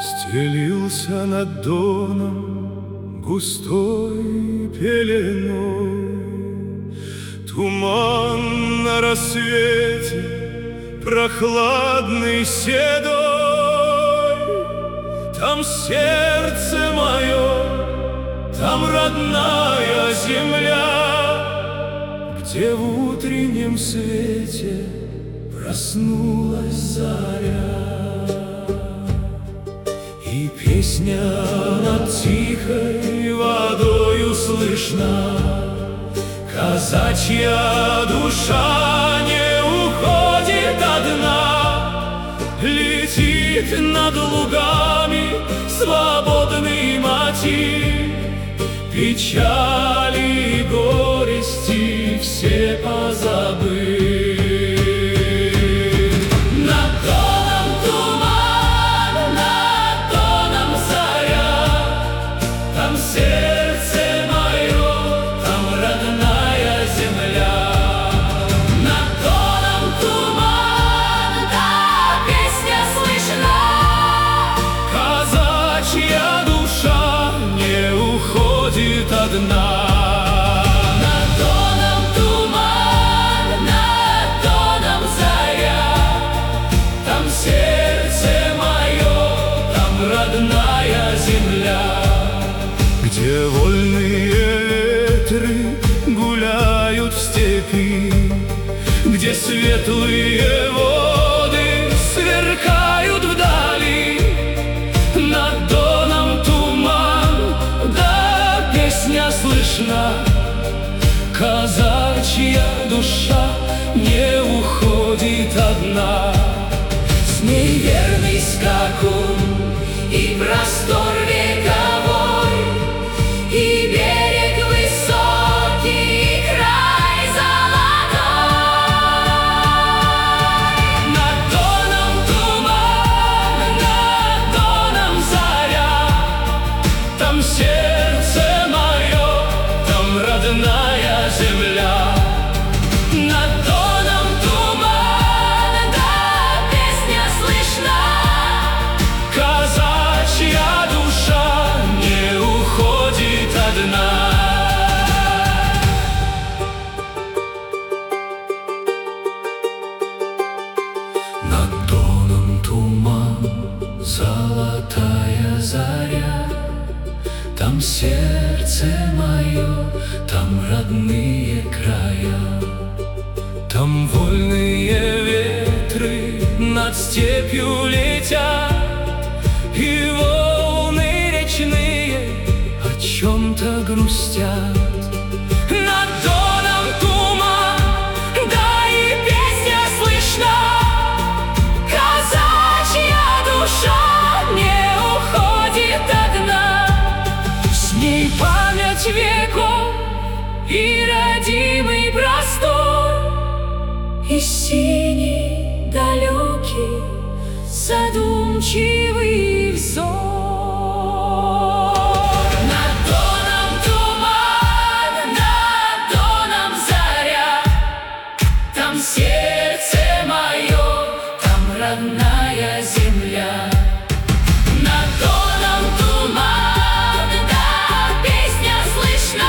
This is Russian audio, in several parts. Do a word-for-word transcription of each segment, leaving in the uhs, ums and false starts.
Стелился над доном густой пеленой. Туман на рассвете, прохладный седой. Там сердце мое, там родная земля, где в утреннем свете проснулась заря. И песня над тихой водою слышна, казачья душа не уходит одна. Летит над лугами свободный мотив, печали и горести все позабыв. Одна. Над доном туман, над доном заря, там сердце мое, там родная земля, где вольные ветры гуляют в степи, где светлые воды сверкают вдали. Над доном туман, да песня слышна, казачья душа не уходит одна. С ней верный скакун и простор вековой, и берег высокий, и край золотой. Над доном туман, над доном заря, там сердце мое, там родная земля. Над доном туман, да песня слышна, казачья душа не уходит одна. Над доном туман, золотая заря, там сердце мое, там родные края. Там вольные ветры над степью летят, и волны речные о чем-то грустят. Над доном туман, да и песня слышна, казачья душа не уходит одна. С ней память веков и родимый простор, и синий далекий задумчивый взор. Над доном туман, над доном заря, там сердце мое, там родная земля. Над доном туман, да песня слышна,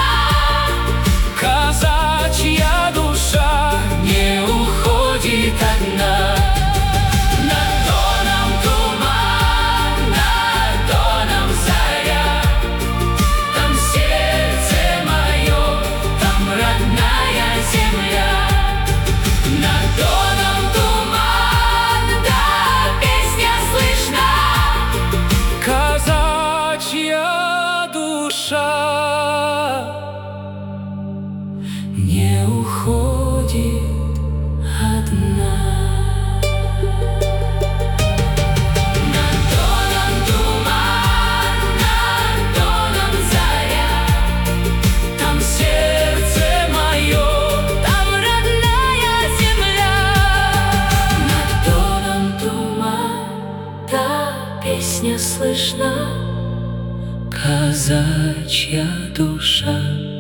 казачья душа не уходит одна. Над доном туман, над доном заря, там сердце мое, там родная земля. Над доном туман, да песня слышна, казачья душа не уходит одна. Над доном туман, над доном заря, там сердце мое, там родная земля. Над доном туман, да песня слышна, казачья душа